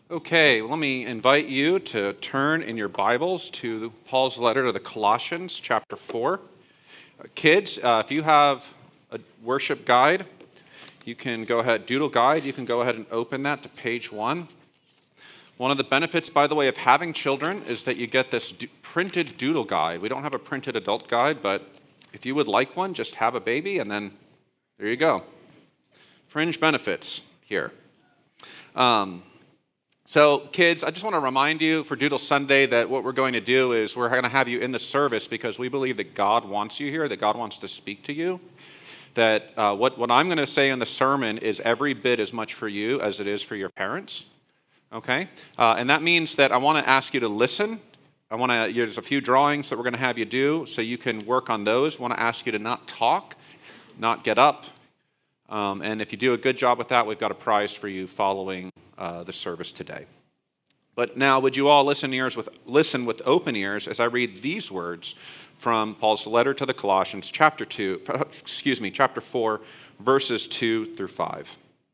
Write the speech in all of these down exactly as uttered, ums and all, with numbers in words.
Okay, let me invite you to turn in your Bibles to Paul's letter to the Colossians, chapter four. Uh, kids, uh, if you have a worship guide, you can go ahead, doodle guide, you can go ahead and open that to page one. One of the benefits, by the way, of having children is that you get this do- printed doodle guide. We don't have a printed adult guide, but if you would like one, just have a baby, and then there you go. Fringe benefits here. Um, So, kids, I just want to remind you for Doodle Sunday that what we're going to do is we're going to have you in the service because we believe that God wants you here, that God wants to speak to you, that uh, what, what I'm going to say in the sermon is every bit as much for you as it is for your parents, okay? Uh, and that means that I want to ask you to listen. I want to, there's a few drawings that we're going to have you do so you can work on those. I want to ask you to not talk, not get up. Um, and if you do a good job with that, we've got a prize for you following uh, the service today. But now, would you all listen ears with listen with open ears as I read these words from Paul's letter to the Colossians, chapter two, excuse me, chapter four, verses two through five.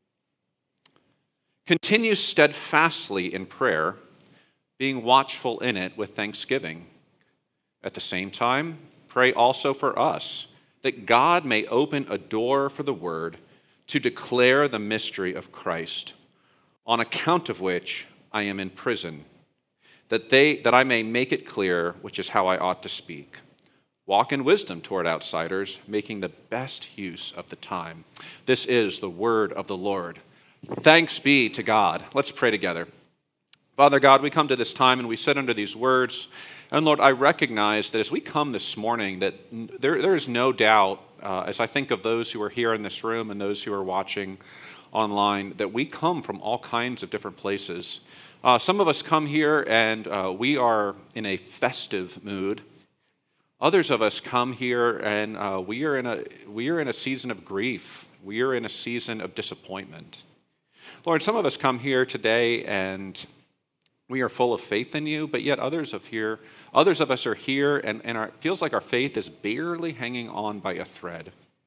Continue steadfastly in prayer, being watchful in it with thanksgiving. At the same time, pray also for us, that God may open a door for the word to declare the mystery of Christ, on account of which I am in prison, that they that I may make it clear which is how I ought to speak. Walk in wisdom toward outsiders, making the best use of the time. This is the word of the Lord. Thanks be to God. Let's pray together. Father God, we come to this time and we sit under these words. And Lord, I recognize that as we come this morning, that there, there is no doubt, uh, as I think of those who are here in this room and those who are watching online, that we come from all kinds of different places. Uh, some of us come here and uh, we are in a festive mood. Others of us come here and uh, we are in a we are in a season of grief. We are in a season of disappointment. Lord, some of us come here today and we are full of faith in you, but yet others of here, others of us are here, and, and our, it feels like our faith is barely hanging on by a thread.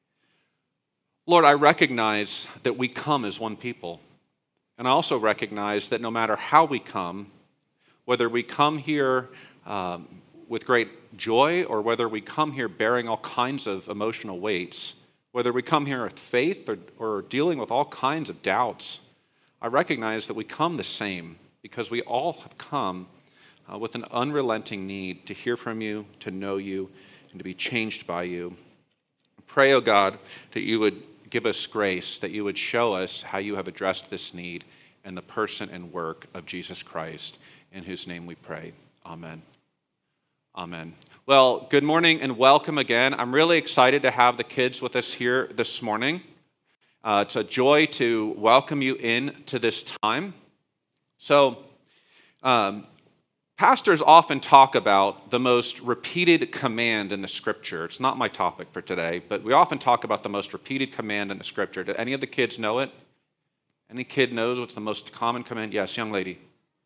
Lord, I recognize that we come as one people, and I also recognize that no matter how we come, whether we come here um, with great joy or whether we come here bearing all kinds of emotional weights, whether we come here with faith or, or dealing with all kinds of doubts, I recognize that we come the same. Because we all have come uh, with an unrelenting need to hear from you, to know you, and to be changed by you. Pray, O God, that you would give us grace, that you would show us how you have addressed this need in the person and work of Jesus Christ, in whose name we pray. Amen. Amen. Well, good morning and welcome again. I'm really excited to have the kids with us here this morning. Uh, it's a joy to welcome you into this time. So, um, pastors often talk about the most repeated command in the Scripture. It's not my topic for today, but we often talk about the most repeated command in the Scripture. Do any of the kids know it? Any kid knows what's the most common command? Yes, young lady.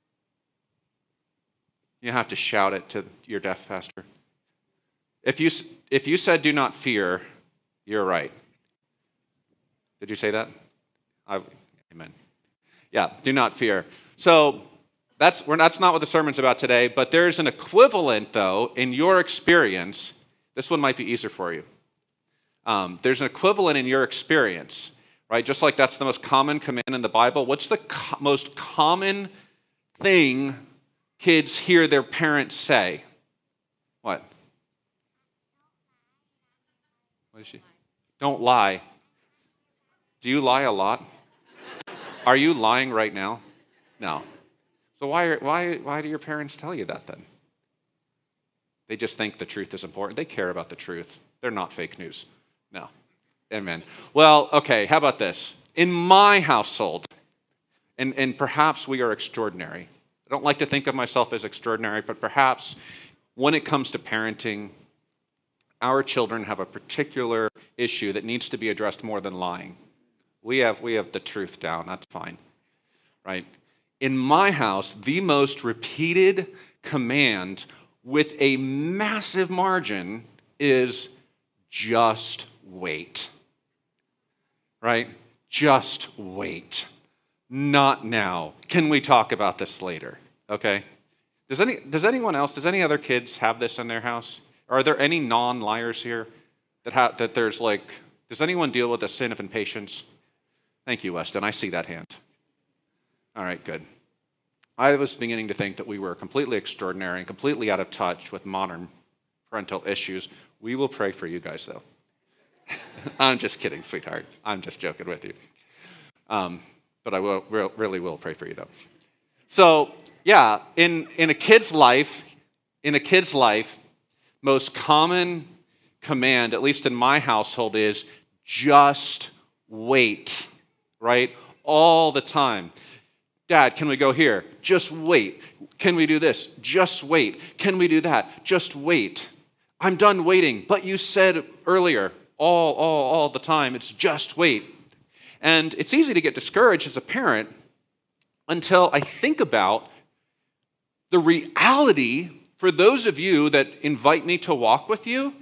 You have to shout it to your deaf pastor. If you, if you said do not fear, you're right. Did you say that? I, amen. Yeah, do not fear. So that's, we're, that's not what the sermon's about today, but there's an equivalent, though, in your experience. This one might be easier for you. Um, there's an equivalent in your experience, right? Just like that's the most common command in the Bible. What's the co- most common thing kids hear their parents say? What? What is she? Don't lie. Do you lie a lot? Are you lying right now? No. So why, are, why, why do your parents tell you that then? They just think the truth is important. They care about the truth. They're not fake news. No. Amen. Well, okay, how about this? In my household, and, and perhaps we are extraordinary. I don't like to think of myself as extraordinary, but perhaps when it comes to parenting, our children have a particular issue that needs to be addressed more than lying. We have, we have the truth down. That's fine, right? In my house, the most repeated command with a massive margin is just wait, right? Just wait. not now. Can we talk about this later? Okay? Does any does anyone else, does any other kids have this in their house? Are there any non-liars here that ha- that there's like, does anyone deal with the sin of impatience? Thank you, Weston. I see that hand. All right, good. I was beginning to think that we were completely extraordinary and completely out of touch with modern parental issues. We will pray for you guys, though. I'm just kidding, sweetheart. I'm just joking with you. Um, but I will, really will pray for you, though. So, yeah, in, in a kid's life, in a kid's life, most common command, at least in my household, is just wait, right? All the time. Dad, can we go here? Just wait. Can we do this? Just wait. Can we do that? Just wait. I'm done waiting. But you said earlier, all, all, all the time, it's just wait. And it's easy to get discouraged as a parent until I think about the reality for those of you that invite me to walk with you.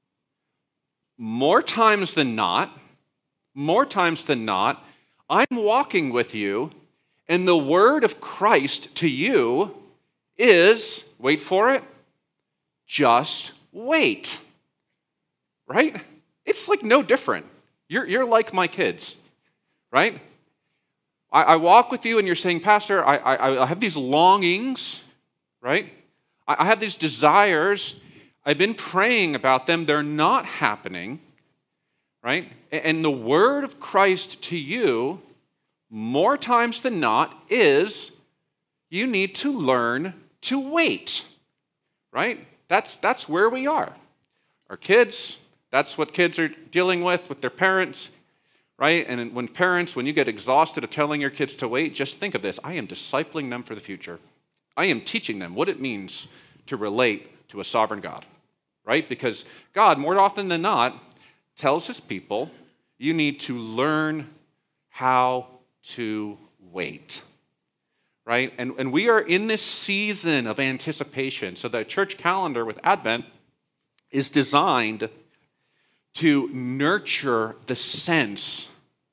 More times than not, more times than not, I'm walking with you, and the word of Christ to you is, wait for it, just wait. Right? It's like no different. You're, you're like my kids, right? I, I walk with you and you're saying, Pastor, I, I, I have these longings, right? I, I have these desires. I've been praying about them. They're not happening, right? And the word of Christ to you, more times than not, is you need to learn to wait, right? That's, that's where we are. Our kids, that's what kids are dealing with with their parents, right? And when parents, when you get exhausted of telling your kids to wait, just think of this. I am discipling them for the future. I am teaching them what it means to relate to a sovereign God, right? Because God, more often than not, tells his people, you need to learn how to wait, right? And, and we are in this season of anticipation. So the church calendar with Advent is designed to nurture the sense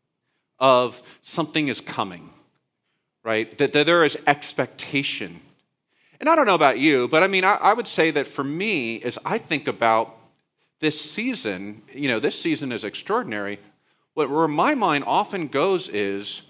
of something is coming, right? That, that there is expectation. And I don't know about you, but I mean, I, I would say that for me, as I think about this season, you know, this season is extraordinary. What, where my mind often goes is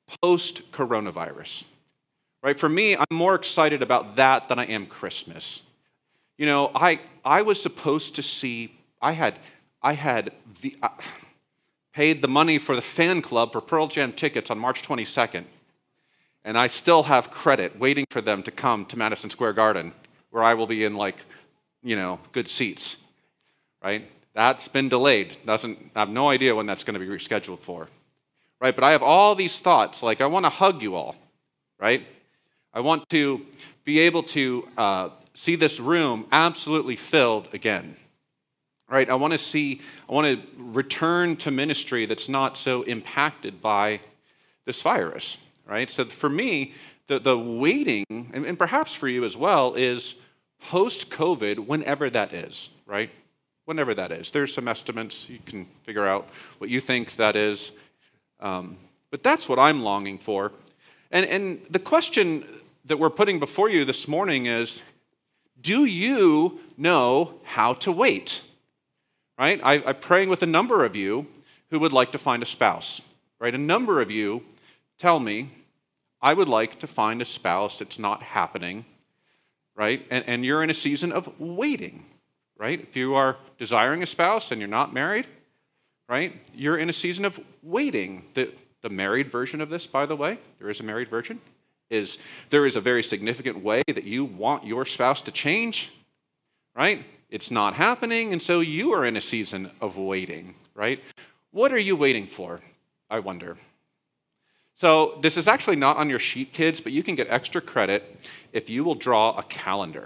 post-coronavirus, right? For me, I'm more excited about that than I am Christmas. You know, I I was supposed to see, I had, I had the, uh, paid the money for the fan club for Pearl Jam tickets on March twenty-second, and I still have credit waiting for them to come to Madison Square Garden, where I will be in, like, you know, good seats, right? That's been delayed. Doesn't, I have no idea when that's going to be rescheduled for, right? But I have all these thoughts, like I want to hug you all, right? I want to be able to uh, see this room absolutely filled again, right? I want to see, I want to return to ministry that's not so impacted by this virus, right? So for me, the, the waiting, and, and perhaps for you as well, is post-COVID, whenever that is, right? Whenever that is. There's some estimates. You can figure out what you think that is. Um, but that's what I'm longing for. And, and the question that we're putting before you this morning is, do you know how to wait? Right? I, I'm praying with a number of you who would like to find a spouse. Right? A number of you tell me, I would like to find a spouse that's not happening. Right? And, and you're in a season of waiting. Right? If you are desiring a spouse and you're not married, right? You're in a season of waiting. The, the married version of this, by the way, there is a married version, is there is a very significant way that you want your spouse to change, right? It's not happening, and so you are in a season of waiting, right? What are you waiting for, I wonder? So this is actually not on your sheet, kids, but you can get extra credit if you will draw a calendar.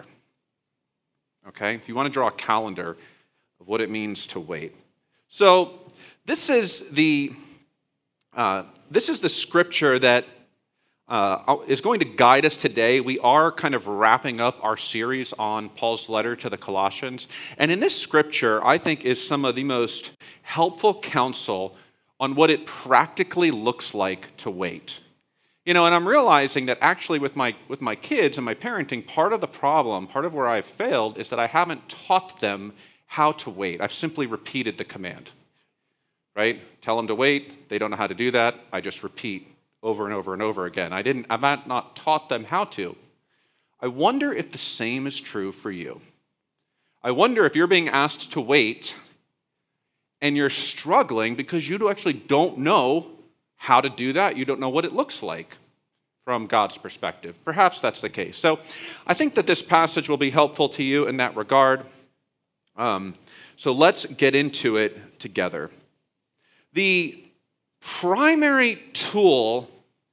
Okay, if you want to draw a calendar of what it means to wait. So this is the uh, this is the scripture that uh, is going to guide us today. We are kind of wrapping up our series on Paul's letter to the Colossians, and in this scripture, I think is some of the most helpful counsel on what it practically looks like to wait. You know, and I'm realizing that actually with my with my kids and my parenting, part of the problem, part of where I've failed is that I haven't taught them how to wait. I've simply repeated the command, right? Tell them to wait. They don't know how to do that. I just repeat over and over and over again. I didn't, I've not taught them how to. I wonder if the same is true for you. I wonder if you're being asked to wait and you're struggling because you actually don't know how to do that. You don't know what it looks like from God's perspective. Perhaps that's the case. So I think that this passage will be helpful to you in that regard. Um, so let's get into it together. The primary tool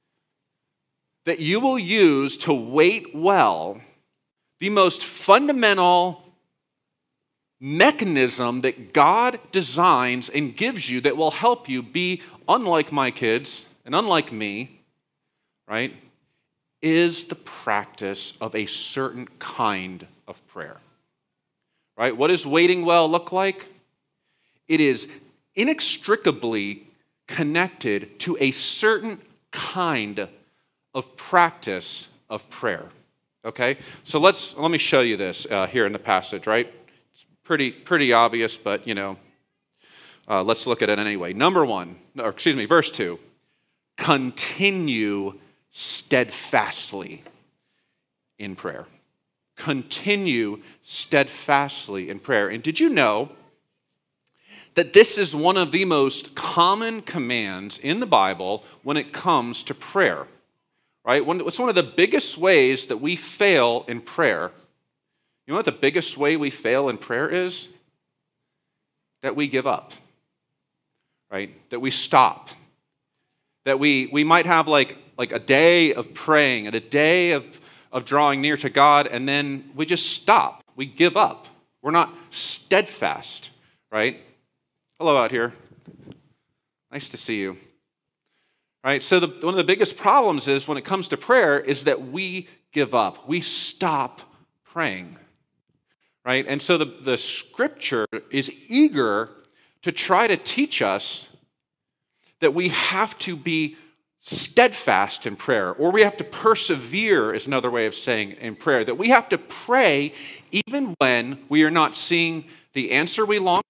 that you will use to wait well, the most fundamental mechanism that God designs and gives you that will help you be unlike my kids and unlike me, right, is the practice of a certain kind of prayer. Right? What does waiting well look like? It is inextricably connected to a certain kind of practice of prayer. Okay? So let's let me show you this uh, here in the passage, right? It's pretty pretty obvious, but you know, uh, let's look at it anyway. Number one, or excuse me, verse two. Continue steadfastly in prayer. Continue steadfastly in prayer. And did you know that this is one of the most common commands in the Bible when it comes to prayer? Right? It's one of the biggest ways that we fail in prayer. You know what the biggest way we fail in prayer is? That we give up. Right? That we stop. That we we might have like, like a day of praying and a day of, of drawing near to God, and then we just stop. We give up. We're not steadfast, right? Hello out here. Nice to see you. Right? So the, one of the biggest problems is when it comes to prayer is that we give up. We stop praying. Right? And so the, the scripture is eager to try to teach us that we have to be steadfast in prayer, or we have to persevere is another way of saying in prayer, that we have to pray even when we are not seeing the answer we long,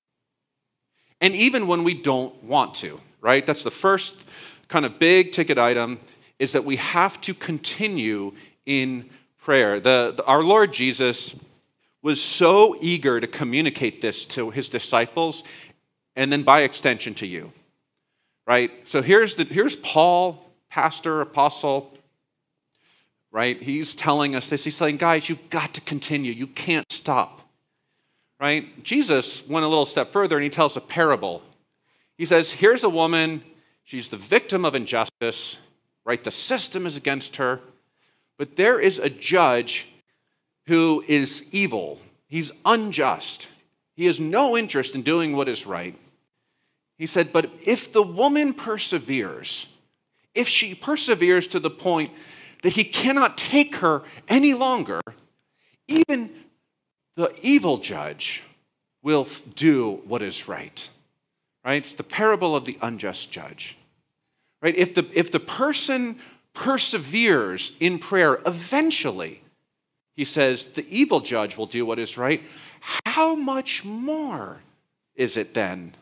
and even when we don't want to, right? That's the first kind of big ticket item, is that we have to continue in prayer. The, the, our Lord Jesus was so eager to communicate this to his disciples, and then by extension to you. Right? So here's the here's Paul, pastor, apostle, right? He's telling us this. He's saying, guys, you've got to continue. You can't stop. Right? Jesus went a little step further and he tells a parable. He says, here's a woman, she's the victim of injustice, right? The system is against her, but there is a judge who is evil. He's unjust. He has no interest in doing what is right. He said, but if the woman perseveres, if she perseveres to the point that he cannot take her any longer, even the evil judge will do what is right. Right? It's the parable of the unjust judge. Right? If the, if the person perseveres in prayer, eventually, he says, the evil judge will do what is right. How much more is it then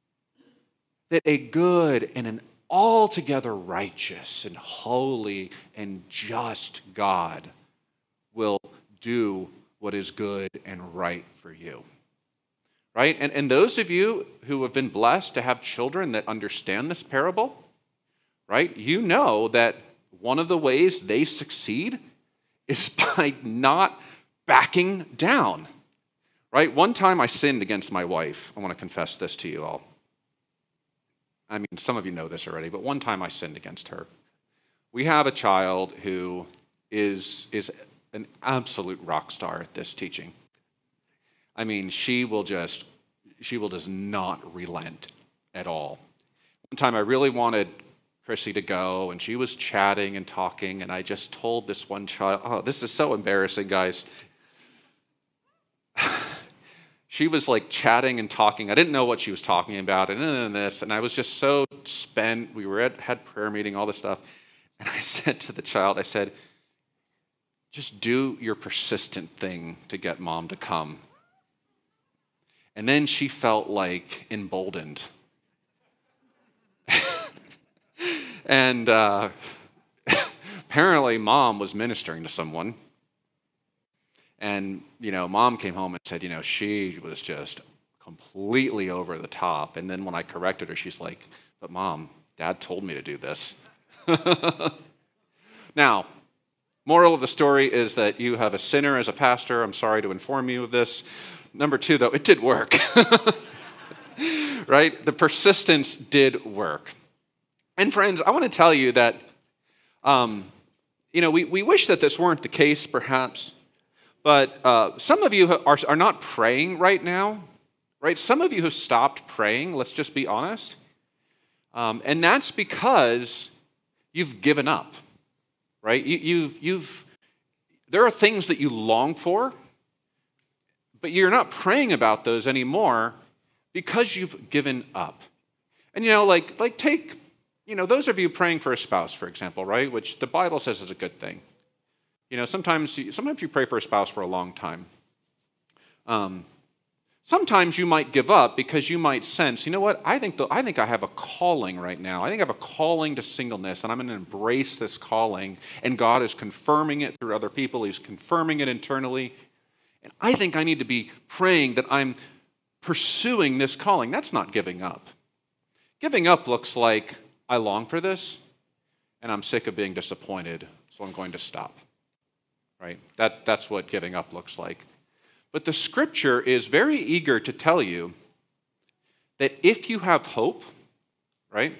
that a good and an altogether righteous and holy and just God will do what is good and right for you? Right? And, and those of you who have been blessed to have children that understand this parable, right, you know that one of the ways they succeed is by not backing down. Right? One time I sinned against my wife. I want to confess this to you all. I mean, some of you know this already, but one time I sinned against her. We have a child who is, is an absolute rock star at this teaching. I mean, she will just, she will just not relent at all. One time I really wanted Chrissy to go, and she was chatting and talking, and I just told this one child, oh, this is so embarrassing, guys. She was like chatting and talking. I didn't know what she was talking about, and, and this, and I was just so spent. We were at had prayer meeting, all this stuff, And I said to the child, I said, just do your persistent thing to get mom to come. And then she felt like emboldened. And uh, apparently mom was ministering to someone. And, you know, mom came home and said, you know, she was just completely over the top. And then when I corrected her, she's like, but mom, dad told me to do this. Now, moral of the story is that you have a sinner as a pastor. I'm sorry to inform you of this. Number two, though, it did work. Right? The persistence did work. And friends, I want to tell you that, um, you know, we, we wish that this weren't the case, perhaps. But uh, some of you are, are not praying right now, right? Some of you have stopped praying, let's just be honest. Um, and that's because you've given up, right? You, you've, you've, there are things that you long for, but you're not praying about those anymore because you've given up. And, you know, like, like take, you know, those of you praying for a spouse, for example, right? Which the Bible says is a good thing. You know, sometimes, sometimes you pray for a spouse for a long time. Um, sometimes you might give up because you might sense, you know what, I think, the, I think I have a calling right now. I think I have a calling to singleness, and I'm going to embrace this calling, and God is confirming it through other people. He's confirming it internally. And I think I need to be praying that I'm pursuing this calling. That's not giving up. Giving up looks like, I long for this, and I'm sick of being disappointed, so I'm going to stop. Right? That, that's what giving up looks like. But the scripture is very eager to tell you that if you have hope, right?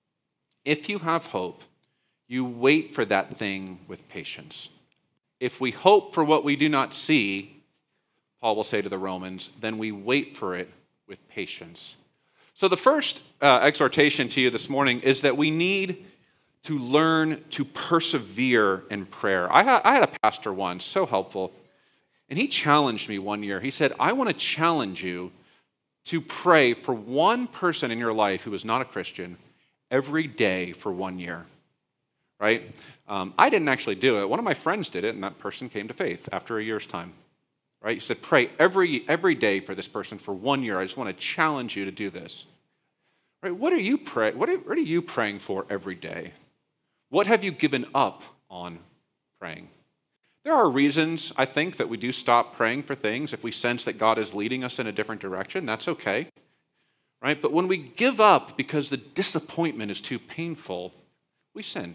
If you have hope, you wait for that thing with patience. If we hope for what we do not see, Paul will say to the Romans, then we wait for it with patience. So the first uh, exhortation to you this morning is that we need to learn to persevere in prayer. I, ha- I had a pastor once, so helpful, and he challenged me one year. He said, I want to challenge you to pray for one person in your life who is not a Christian every day for one year, right? Um, I didn't actually do it. One of my friends did it, and that person came to faith after a year's time, right? He said, pray every, every day for this person for one year. I just want to challenge you to do this. Right? What are you pray? What are, what are you praying for every day? What have you given up on praying? There are reasons, I think, that we do stop praying for things. If we sense that God is leading us in a different direction, that's okay. Right? But when we give up because the disappointment is too painful, we sin.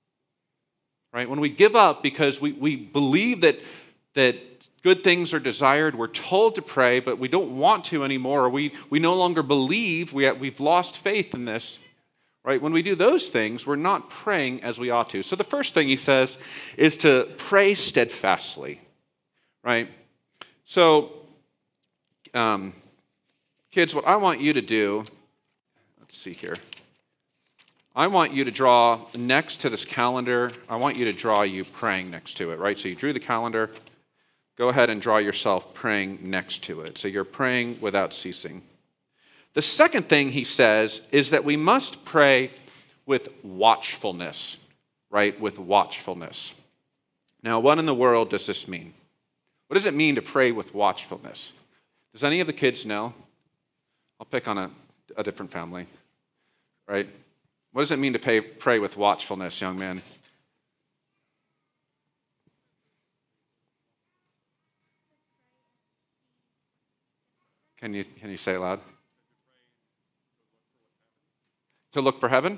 Right? When we give up because we, we believe that, that good things are desired, we're told to pray, but we don't want to anymore, or we, we no longer believe, we have, we've lost faith in this. Right? When we do those things, we're not praying as we ought to. So the first thing he says is to pray steadfastly. Right? So, um, kids, what I want you to do, let's see here. I want you to draw next to this calendar, I want you to draw you praying next to it, right? So you drew the calendar. Go ahead and draw yourself praying next to it. So you're praying without ceasing. The second thing he says is that we must pray with watchfulness, right? With watchfulness. Now, what in the world does this mean? What does it mean to pray with watchfulness? Does any of the kids know? I'll pick on a, a different family, right? What does it mean to pay, pray with watchfulness, young man? Can you, can you say it loud? To look for heaven?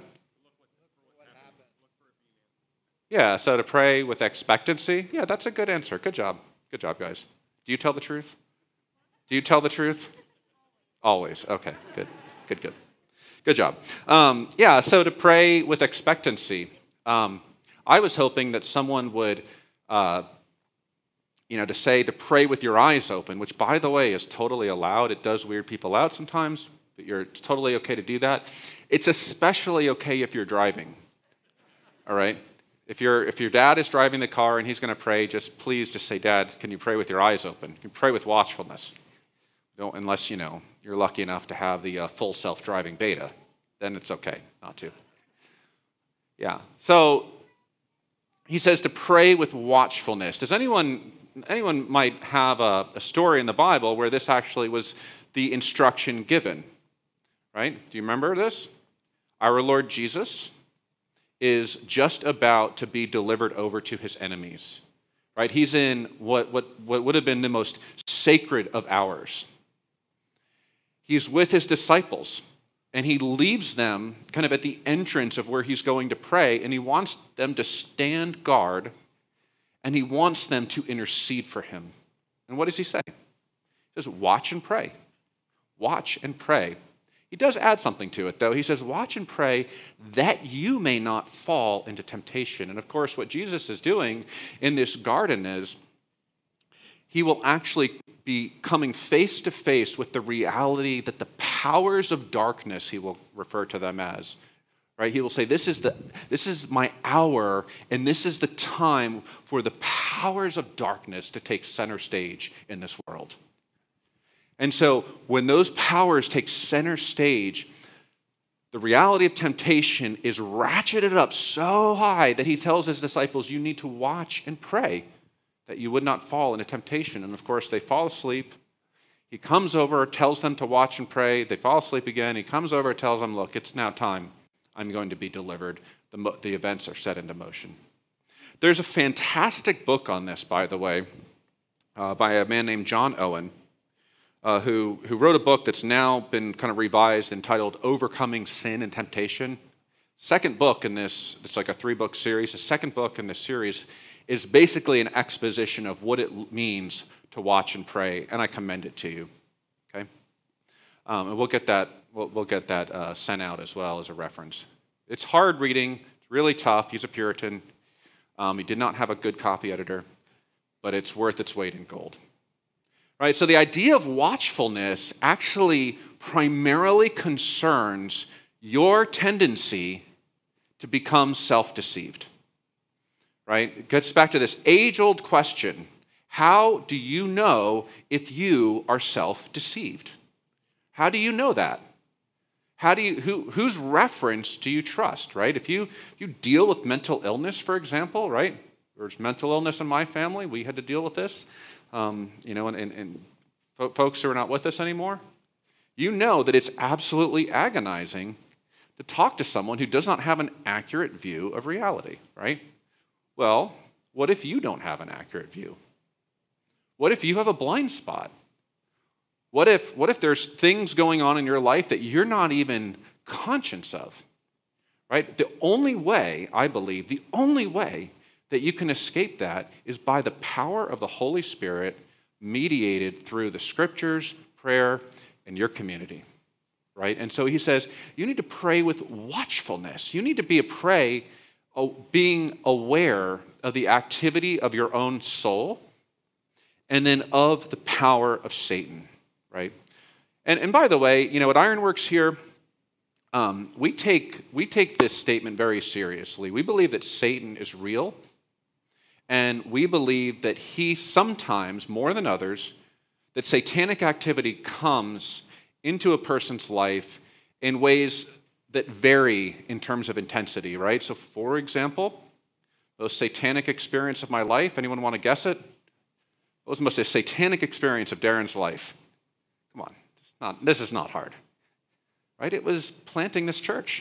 Yeah, so to pray with expectancy. Yeah, that's a good answer. Good job. Good job, guys. Do you tell the truth? Do you tell the truth? Always. Okay, good. Good, good. Good job. Um, yeah, so to pray with expectancy. Um, I was hoping that someone would, uh, you know, to say to pray with your eyes open, which, by the way, is totally allowed. It does weird people out sometimes, but you're, it's totally okay to do that. It's especially okay if you're driving, all right? If, you're, if your dad is driving the car and he's going to pray, just please just say, Dad, can you pray with your eyes open? Can you pray with watchfulness? Don't, unless, you know, you're lucky enough to have the uh, full self-driving beta. Then it's okay not to. Yeah. So he says to pray with watchfulness. Does anyone, anyone might have a, a story in the Bible where this actually was the instruction given, right? Do you remember this? Our Lord Jesus is just about to be delivered over to his enemies, right? He's in what, what, what would have been the most sacred of hours. He's with his disciples, and he leaves them kind of at the entrance of where he's going to pray, and he wants them to stand guard, and he wants them to intercede for him. And what does he say? He says, watch and pray. Watch and pray. He does add something to it, though. He says, watch and pray that you may not fall into temptation. And of course, what Jesus is doing in this garden is he will actually be coming face to face with the reality that the powers of darkness, he will refer to them as, right? He will say, this is the this is my hour, and this is the time for the powers of darkness to take center stage in this world. And so when those powers take center stage, the reality of temptation is ratcheted up so high that he tells his disciples, you need to watch and pray that you would not fall into temptation. And of course, they fall asleep. He comes over, tells them to watch and pray. They fall asleep again. He comes over, tells them, look, it's now time. I'm going to be delivered. The, mo- the events are set into motion. There's a fantastic book on this, by the way, uh, by a man named John Owen, uh, who, who wrote a book that's now been kind of revised entitled Overcoming Sin and Temptation. Second book in this, it's like a three-book series. The second book in this series is basically an exposition of what it means to watch and pray, and I commend it to you. Okay, um, and we'll get that we'll, we'll get that uh, sent out as well as a reference. It's hard reading, it's really tough. He's a Puritan. Um, he did not have a good copy editor, but it's worth its weight in gold. Right. So the idea of watchfulness actually primarily concerns your tendency to become self-deceived. Right? It gets back to this age-old question. How do you know if you are self-deceived? How do you know that? How do you, who, whose reference do you trust, right? If you, if you deal with mental illness, for example, right? There's mental illness in my family. We had to deal with this. Um, you know, and, and, and folks who are not with us anymore, you know that it's absolutely agonizing to talk to someone who does not have an accurate view of reality, right? Well, what if you don't have an accurate view? What if you have a blind spot? What if, what if there's things going on in your life that you're not even conscious of? Right? The only way, I believe, the only way that you can escape that is by the power of the Holy Spirit mediated through the scriptures, prayer, and your community. Right? And so he says, you need to pray with watchfulness. You need to be a pray being aware of the activity of your own soul and then of the power of Satan, right? And, and by the way, you know, at Ironworks here, um, we take we take this statement very seriously. We believe that Satan is real, and we believe that he sometimes, more than others, that satanic activity comes into a person's life in ways that vary in terms of intensity, right? So for example, the most satanic experience of my life, anyone want to guess it? What was the most satanic experience of Darren's life? Come on, it's not, this is not hard, right? It was planting this church,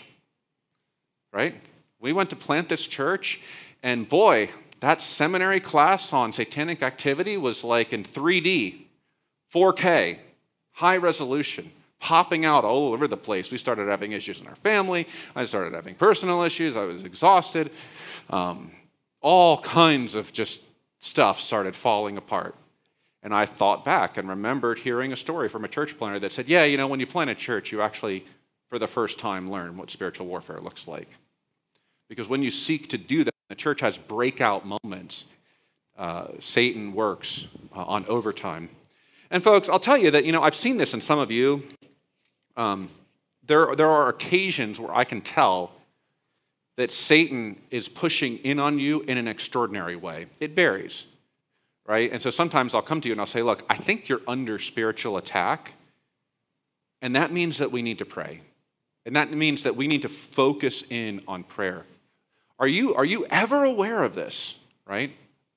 right? We went to plant this church, and boy, that seminary class on satanic activity was like in three D, four K, high resolution, popping out all over the place. We started having issues in our family. I started having personal issues. I was exhausted. Um, all kinds of just stuff started falling apart. And I thought back and remembered hearing a story from a church planter that said, yeah, you know, when you plant a church, you actually, for the first time, learn what spiritual warfare looks like. Because when you seek to do that, the church has breakout moments. Uh, Satan works uh, on overtime. And folks, I'll tell you that, you know, I've seen this in some of you. Um, there, there are occasions where I can tell that Satan is pushing in on you in an extraordinary way. It varies, right? And so sometimes I'll come to you and I'll say, look, I think you're under spiritual attack, and that means that we need to pray. And that means that we need to focus in on prayer. Are you, are you ever aware of this, right?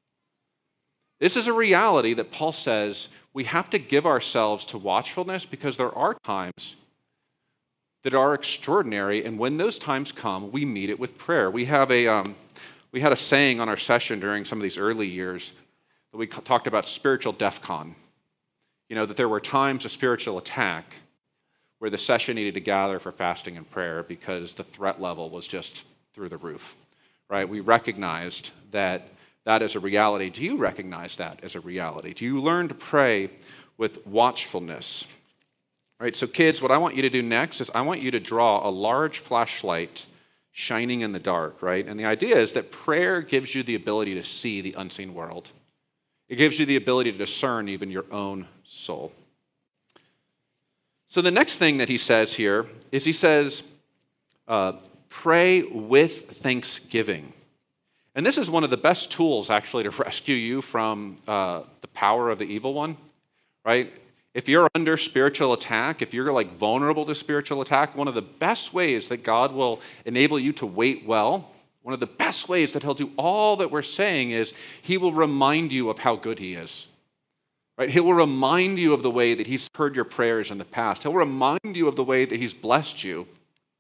This is a reality that Paul says we have to give ourselves to watchfulness because there are times that are extraordinary, and when those times come, we meet it with prayer. We have a um, we had a saying on our session during some of these early years that we talked about spiritual DEFCON. You know, that there were times of spiritual attack where the session needed to gather for fasting and prayer because the threat level was just through the roof, right? We recognized that that is a reality. Do you recognize that as a reality? Do you learn to pray with watchfulness? All right, so kids, what I want you to do next is I want you to draw a large flashlight shining in the dark, right? And the idea is that prayer gives you the ability to see the unseen world. It gives you the ability to discern even your own soul. So the next thing that he says here is he says, uh, pray with thanksgiving. And this is one of the best tools, actually, to rescue you from uh, the power of the evil one, right? If you're under spiritual attack, if you're like vulnerable to spiritual attack, one of the best ways that God will enable you to wait well, one of the best ways that he'll do all that we're saying is he will remind you of how good he is, right? He will remind you of the way that he's heard your prayers in the past. He'll remind you of the way that he's blessed you.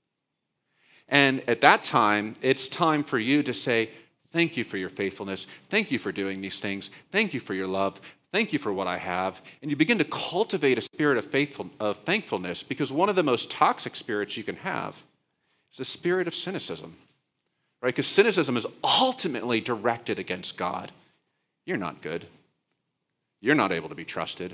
And at that time, it's time for you to say, thank you for your faithfulness. Thank you for doing these things. Thank you for your love. Thank you for what I have. And you begin to cultivate a spirit of, faithful, of thankfulness, because one of the most toxic spirits you can have is the spirit of cynicism, right? Because cynicism is ultimately directed against God. You're not good. You're not able to be trusted.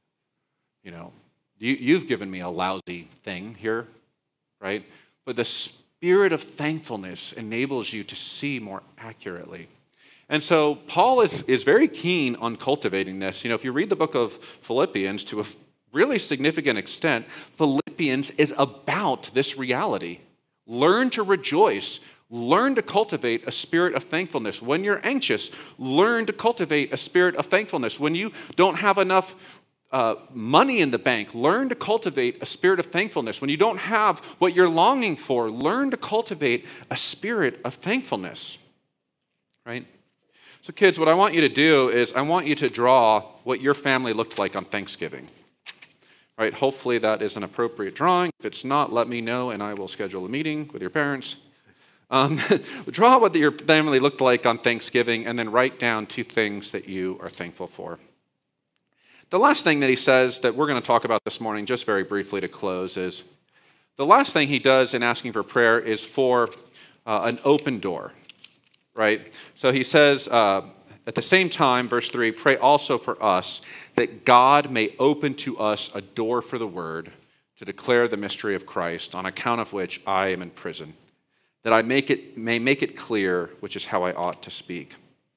You know, you, you've given me a lousy thing here, right? But the spirit of thankfulness enables you to see more accurately. And so Paul is, is very keen on cultivating this. You know, if you read the book of Philippians to a really significant extent, Philippians is about this reality. Learn to rejoice. Learn to cultivate a spirit of thankfulness. When you're anxious, learn to cultivate a spirit of thankfulness. When you don't have enough Uh, money in the bank, learn to cultivate a spirit of thankfulness. When you don't have what you're longing for, learn to cultivate a spirit of thankfulness, right? So kids, what I want you to do is I want you to draw what your family looked like on Thanksgiving, right? Hopefully that is an appropriate drawing. If it's not, let me know and I will schedule a meeting with your parents. Um, draw what your family looked like on Thanksgiving and then write down two things that you are thankful for. The last thing that he says that we're going to talk about this morning, just very briefly to close, is the last thing he does in asking for prayer is for uh, an open door, right? So he says, uh, at the same time, verse three, pray also for us that God may open to us a door for the word to declare the mystery of Christ, on account of which I am in prison, that I make it, may make it clear which is how I ought to speak.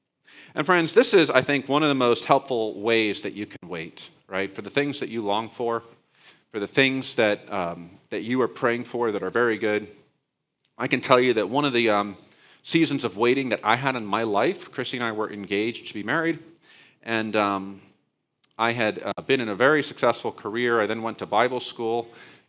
And friends, this is, I think, one of the most helpful ways that you can wait, right? For the things that you long for, for the things that um, that you are praying for that are very good. I can tell you that one of the um, seasons of waiting that I had in my life, Christy and I were engaged to be married, and um, I had uh, been in a very successful career. I then went to Bible school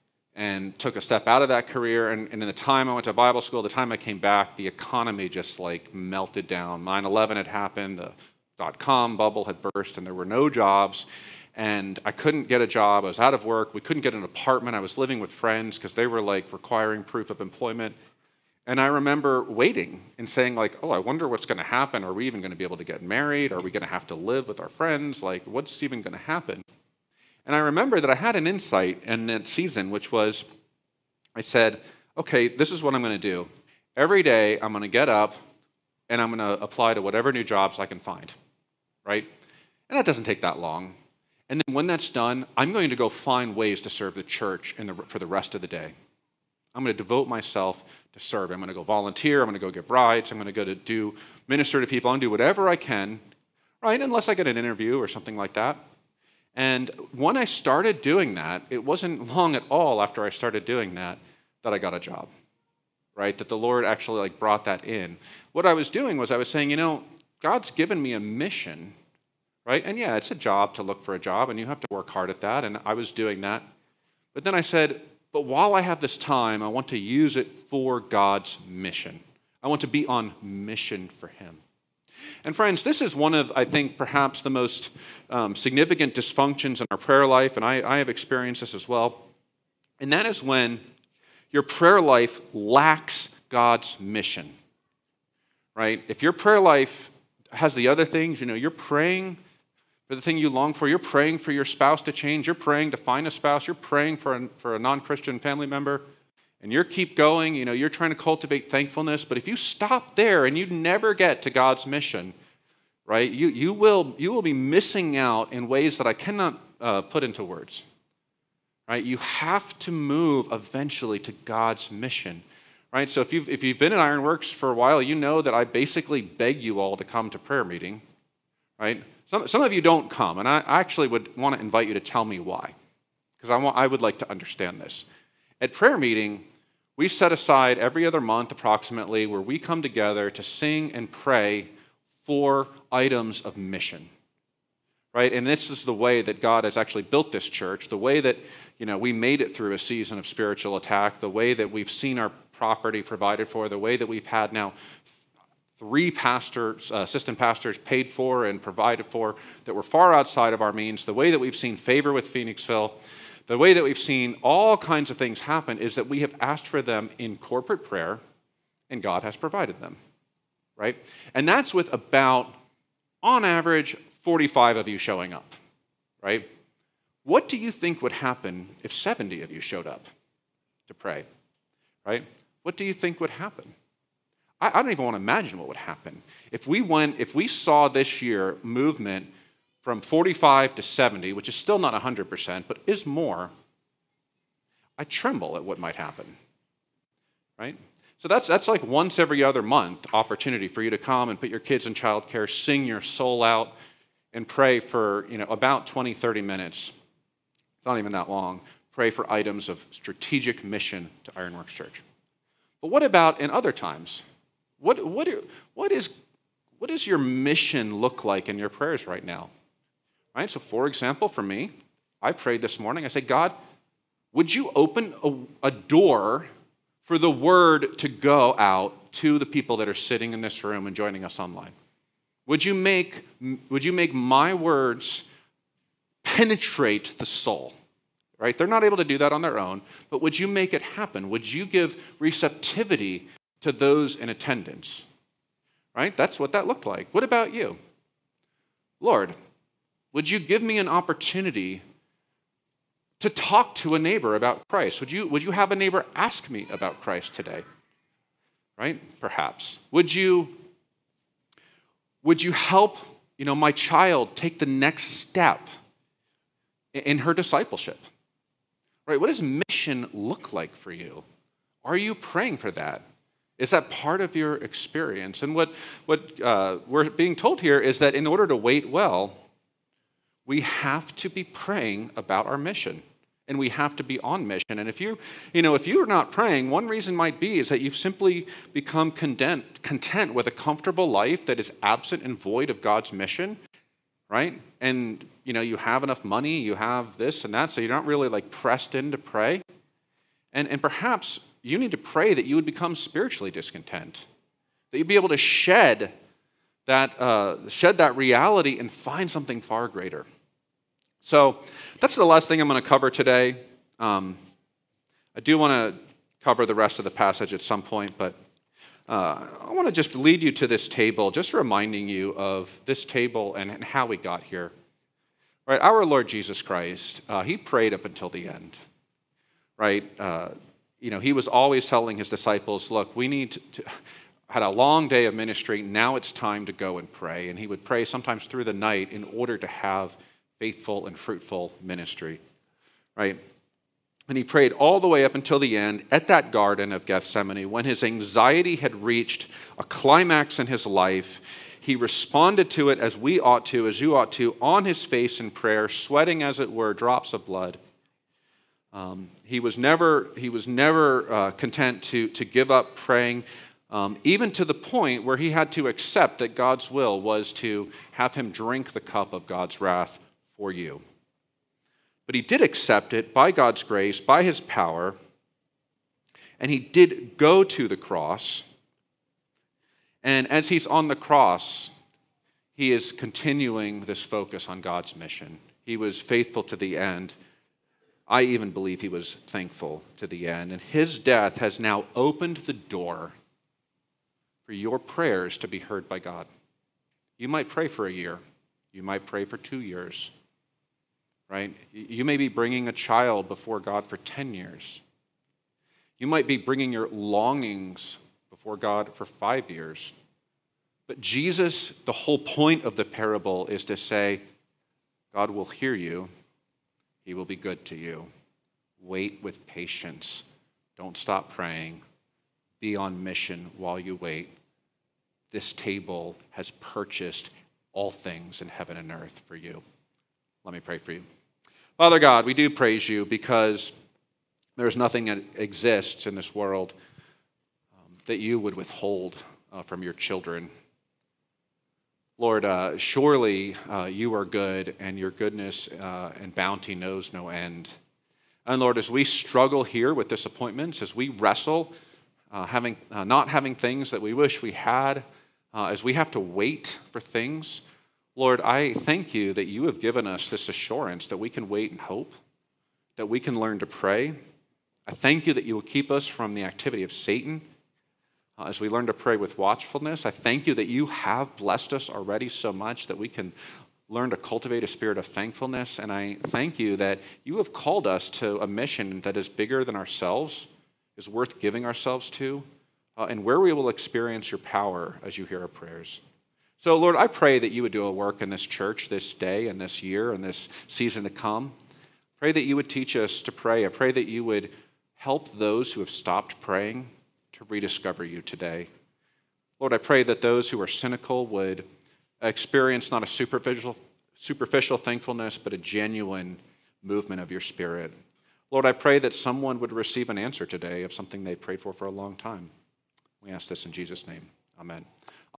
and took a step out of that career. And, and in the time I went to Bible school, the time I came back, the economy just like melted down. nine eleven had happened, the dot-com bubble had burst, and there were no jobs. And I couldn't get a job. I was out of work. We couldn't get an apartment. I was living with friends because they were like requiring proof of employment. And I remember waiting and saying like, oh, I wonder what's going to happen. Are we even going to be able to get married? Are we going to have to live with our friends? Like, what's even going to happen? And I remember that I had an insight in that season, which was, I said, okay, this is what I'm going to do. Every day I'm going to get up and I'm going to apply to whatever new jobs I can find, right? And that doesn't take that long. And then when that's done, I'm going to go find ways to serve the church in the, for the rest of the day. I'm going to devote myself to serve. I'm going to go volunteer. I'm going to go give rides. I'm going to go to do minister to people. I'm going to do whatever I can, right? Unless I get an interview or something like that. And when I started doing that, it wasn't long at all after I started doing that that I got a job, right? That the Lord actually like brought that in. What I was doing was I was saying, you know, God's given me a mission, right? And yeah, it's a job to look for a job, and you have to work hard at that, and I was doing that. But then I said, but while I have this time, I want to use it for God's mission. I want to be on mission for him. And friends, this is one of, I think, perhaps the most um, significant dysfunctions in our prayer life, and I, I have experienced this as well. And that is when your prayer life lacks God's mission, right? If your prayer life has the other things, you know, you're praying for the thing you long for, you're praying for your spouse to change, you're praying to find a spouse, you're praying for a, for a non-Christian family member, and you keep going, you know, you're trying to cultivate thankfulness, but if you stop there and you never get to God's mission, right, you, you, will, you will be missing out in ways that I cannot uh, put into words, right? You have to move eventually to God's mission, right? So if you've, if you've been at Ironworks for a while, you know that I basically beg you all to come to prayer meeting, right? Some, some of you don't come, and I actually would want to invite you to tell me why, because I, want, I would like to understand this. At prayer meeting, we set aside every other month approximately where we come together to sing and pray for items of mission, right? And this is the way that God has actually built this church, the way that, you know, we made it through a season of spiritual attack, the way that we've seen our property provided for, the way that we've had now three pastors, uh, assistant pastors paid for and provided for that were far outside of our means, the way that we've seen favor with Phoenixville, the way that we've seen all kinds of things happen is that we have asked for them in corporate prayer, and God has provided them, right? And that's with about, on average, forty-five of you showing up, right? What do you think would happen if seventy of you showed up to pray, right? What do you think would happen? I, I don't even want to imagine what would happen. If we went, if we saw this year movement from forty-five to seventy, which is still not one hundred percent, but is more, I tremble at what might happen, right? So that's that's like once every other month opportunity for you to come and put your kids in childcare, sing your soul out, and pray for, you know, about twenty, thirty minutes. It's not even that long. Pray for items of strategic mission to Ironworks Church. But what about in other times? What, what, what, is, what does your mission look like in your prayers right now? Right? So for example, for me, I prayed this morning. I said, God, would you open a, a door for the word to go out to the people that are sitting in this room and joining us online? Would you make, would you make my words penetrate the soul? Right? They're not able to do that on their own, but would you make it happen? Would you give receptivity to those in attendance? Right? That's what that looked like. What about you? Lord, would you give me an opportunity to talk to a neighbor about Christ? Would you, would you have a neighbor ask me about Christ today? Right? Perhaps. Would you, would you help, you know, my child take the next step in her discipleship? Right? What does mission look like for you? Are you praying for that? Is that part of your experience? And what, what uh, we're being told here is that in order to wait well, we have to be praying about our mission, and we have to be on mission. And if you, you know, if you're not praying, one reason might be is that you've simply become content, content with a comfortable life that is absent and void of God's mission, right? And, you know, you have enough money, you have this and that, so you're not really like pressed in to pray. And, and perhaps you need to pray that you would become spiritually discontent, that you'd be able to shed that, uh, shed that reality and find something far greater. So that's the last thing I'm going to cover today. Um, I do want to cover the rest of the passage at some point, but uh, I want to just lead you to this table, just reminding you of this table and, and how we got here. Right, our Lord Jesus Christ, uh, he prayed up until the end. Right, uh, you know, he was always telling his disciples, "Look, we need to." to had a long day of ministry. Now it's time to go and pray, and he would pray sometimes through the night in order to have faithful and fruitful ministry, right? And he prayed all the way up until the end at that Garden of Gethsemane. When his anxiety had reached a climax in his life, he responded to it as we ought to, as you ought to, on his face in prayer, sweating, as it were, drops of blood. Um, he was never, he was never uh, content to, to give up praying, um, even to the point where he had to accept that God's will was to have him drink the cup of God's wrath for you. But he did accept it by God's grace, by his power, and he did go to the cross And as he's on the cross, he is continuing this focus on God's mission. He was faithful to the end. I even believe he was thankful to the end. And his death has now opened the door for your prayers to be heard by God. You might pray for a year. You might pray for two years. Right? You may be bringing a child before God for ten years. You might be bringing your longings before God for five years. But Jesus, the whole point of the parable is to say, God will hear you. He will be good to you. Wait with patience. Don't stop praying. Be on mission while you wait. This table has purchased all things in heaven and earth for you. Let me pray for you. Father God, we do praise you because there's nothing that exists in this world um, that you would withhold uh, from your children. Lord, uh, surely uh, you are good, and your goodness uh, and bounty knows no end. And Lord, as we struggle here with disappointments, as we wrestle, uh, having uh, not having things that we wish we had, uh, as we have to wait for things, Lord, I thank you that you have given us this assurance that we can wait and hope, that we can learn to pray. I thank you that you will keep us from the activity of Satan uh, as we learn to pray with watchfulness. I thank you that you have blessed us already so much that we can learn to cultivate a spirit of thankfulness. And I thank you that you have called us to a mission that is bigger than ourselves, is worth giving ourselves to, uh, and where we will experience your power as you hear our prayers. So, Lord, I pray that you would do a work in this church this day and this year and this season to come. Pray that you would teach us to pray. I pray that you would help those who have stopped praying to rediscover you today. Lord, I pray that those who are cynical would experience not a superficial, superficial thankfulness, but a genuine movement of your Spirit. Lord, I pray that someone would receive an answer today of something they prayed for for a long time. We ask this in Jesus' name. Amen.